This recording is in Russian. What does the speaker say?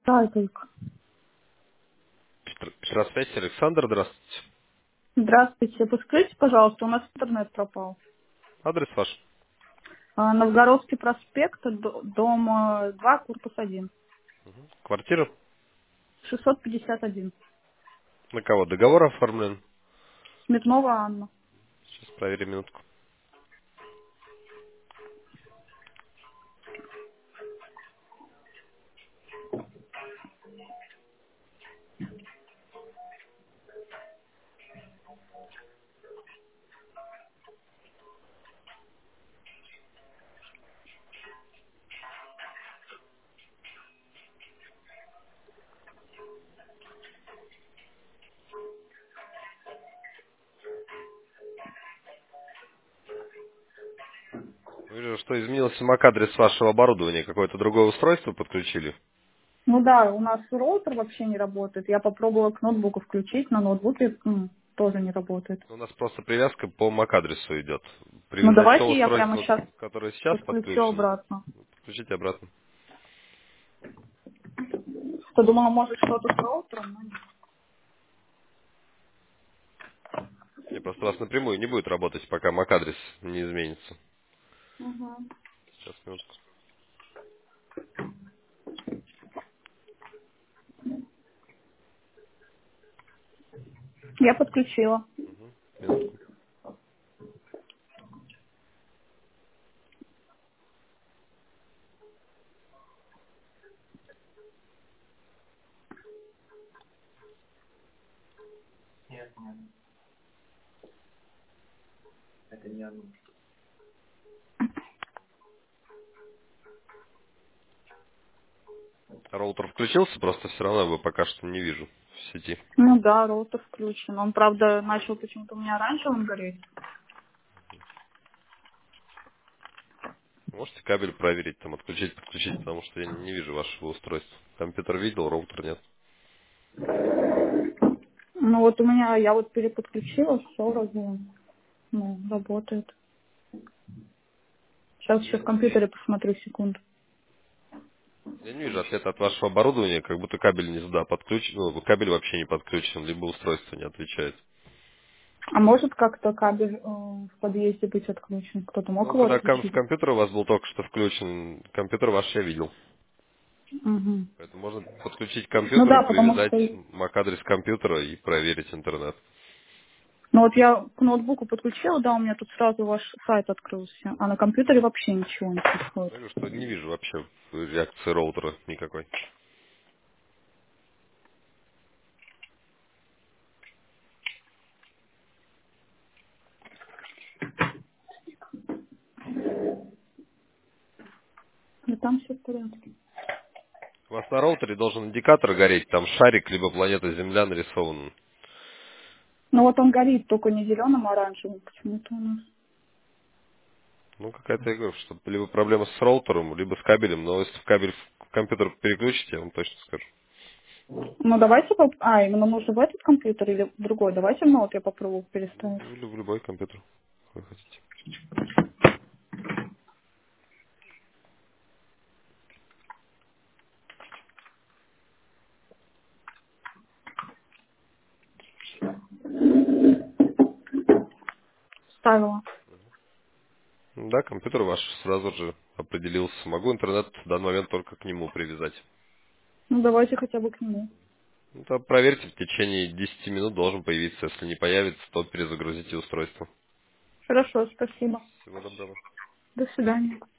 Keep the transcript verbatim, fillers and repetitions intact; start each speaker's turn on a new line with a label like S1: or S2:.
S1: Да, только.
S2: Петросвязь, Александр, здравствуйте.
S1: Здравствуйте. Подскажите, пожалуйста, у нас интернет пропал.
S2: Адрес ваш?
S1: А, Новгородский проспект, д- дом э, два, корпус один.
S2: Квартира?
S1: шестьсот пятьдесят один.
S2: На кого? Договор оформлен?
S1: Сметнова Анна.
S2: Сейчас проверим минутку. Вижу, что изменился MAC-адрес вашего оборудования. Какое-то другое устройство подключили?
S1: Ну да, у нас роутер вообще не работает. Я попробовала к ноутбуку включить, на ноутбуке м, тоже не работает.
S2: У нас просто привязка по MAC-адресу идет.
S1: Ну
S2: Привязать то
S1: давайте я прямо
S2: устройство,
S1: сейчас
S2: которое сейчас
S1: подключу
S2: подключено.
S1: обратно.
S2: Подключите обратно.
S1: Подумала, может что-то с роутером, но нет.
S2: Не, просто у вас напрямую не будет работать, пока MAC-адрес не изменится.
S1: Мгм.
S2: Сейчас, минутку.
S1: Я подключила.
S2: Минутку. Роутер включился, просто все равно его пока что не вижу в сети.
S1: Ну да, роутер включен. Он, правда, начал почему-то у меня оранжевым гореть.
S2: Можете кабель проверить, там отключить, подключить, потому что я не вижу вашего устройства. Компьютер видел, роутер нет.
S1: Ну вот у меня, я вот переподключила, все вроде, ну, работает. Сейчас еще в компьютере посмотрю секунду.
S2: Я не вижу ответа от вашего оборудования, как будто кабель не сюда подключен, ну, кабель вообще не подключен, либо устройство не отвечает.
S1: А может как-то кабель э, в подъезде быть отключен? Кто-то мог
S2: Ну,
S1: его
S2: когда ком- в
S1: отключить?
S2: компьютер у вас был только что включен, компьютер ваш я видел.
S1: Мгм.
S2: Поэтому можно подключить к
S1: Ну
S2: компьютеру,
S1: да, потому
S2: привязать
S1: что,
S2: MAC-адрес компьютера и проверить интернет.
S1: ну вот я к ноутбуку подключила, да, у меня тут сразу ваш сайт открылся, а на компьютере вообще ничего не происходит.
S2: Говорю, что не вижу вообще реакции роутера никакой.
S1: И там все в порядке.
S2: У вас на роутере должен индикатор гореть, там шарик, либо планета Земля нарисован.
S1: Ну вот он горит только не зеленым, а оранжевым почему-то у нас.
S2: Ну, какая-то, я говорю, что либо проблема с роутером, либо с кабелем, но если в кабель в компьютер переключите, я вам точно скажу.
S1: Ну давайте, поп- а, именно нужно в этот компьютер или в другой? Давайте в ноут я попробую
S2: Ну,
S1: переставить.
S2: в лю- в любой компьютер, какой хотите.
S1: Ставила.
S2: Ну да, компьютер ваш сразу же определился. Могу интернет в данный момент только к нему привязать.
S1: Ну давайте хотя бы к нему.
S2: Ну, то проверьте, в течение десяти минут должен появиться. Если не появится, то перезагрузите устройство.
S1: Хорошо, спасибо.
S2: Всего доброго.
S1: До свидания.